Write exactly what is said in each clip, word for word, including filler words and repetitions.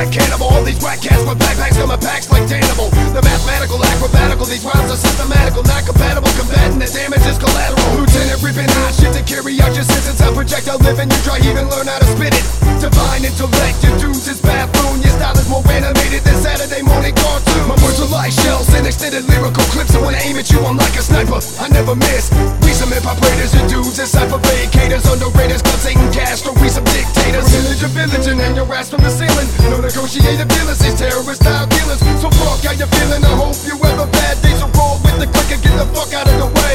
like cannibal. All these whack cats with backpacks come in packs like Danimal. The mathematical, acrobatical, these rhymes are systematical, not compatible, combating the damage is collateral. Lieutenant ripping hot shit to carry out your sentence. I projectile living, you try even learn how to spit it. Divine intellect, your dudes is bathroom. Your style is more animated than Saturday morning cartoon. My words are like shells and extended lyrical clips. And when I aim at you, I'm like a sniper, I never miss. We some hip-hop raiders, your dudes is cypher vacators, underraters, club Satan Castro, we some dictators. Village of village and hang your ass from the ceiling. No negotiated dealers, these terrorist-style killers. So fuck how you feeling, I hope you have a bad day. So roll with the click and get the fuck out of the way.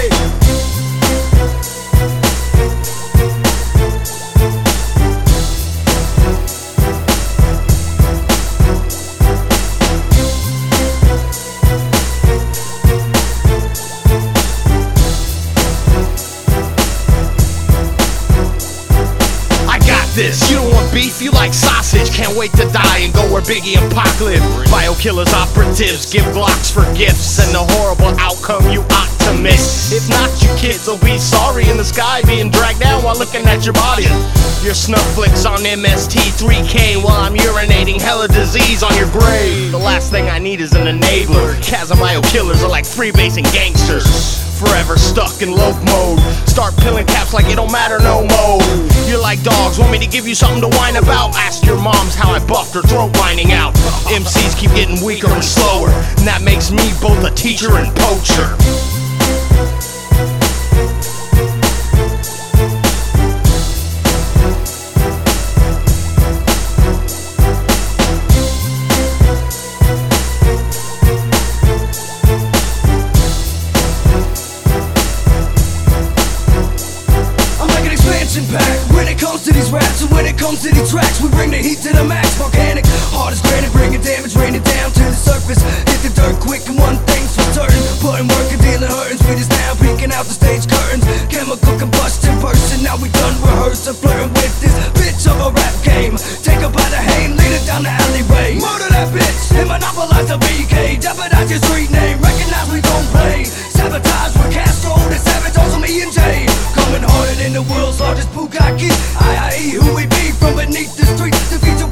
This. You don't want beef, you like sausage. Can't wait to die and go where Biggie and Pac live. Bio killers, operatives, give Glocks for gifts, and the horrible outcome you ought to miss. If not, you kids will be sorry in the sky, being dragged down while looking at your body. Your snuff flicks on M S T three K while I'm urinating hella disease on your grave. The last thing I need is an enabler. Casamio killers are like freebasing gangsters, forever stuck in loaf mode. Start peeling caps like it don't matter no more. You're like dogs, want me to give you something to whine about? Ask your moms how I buffed her throat lining out. M Cs keep getting weaker and slower, and that makes me both a teacher and poacher. Back when it comes to these raps and when it comes to these tracks, we bring the heat to the max. Volcanic, hard as granite, bringing damage, raining down to the surface. Hit the dirt quick and one thing's for certain, putting work and dealing hurting. Sweet is now peeking out the stage curtains. Chemical combustion person, now we done rehearsing, flirting with this bitch of a rap game. Take her by the hand, lead her down the alleyway. Murder that bitch and monopolize the B K. Jeopardize your street name, recognize we don't play. Sabotage with Castro, the savage, also me and Jay. Coming harder than the world's largest bukkake. I I E who we be from beneath the streets. The future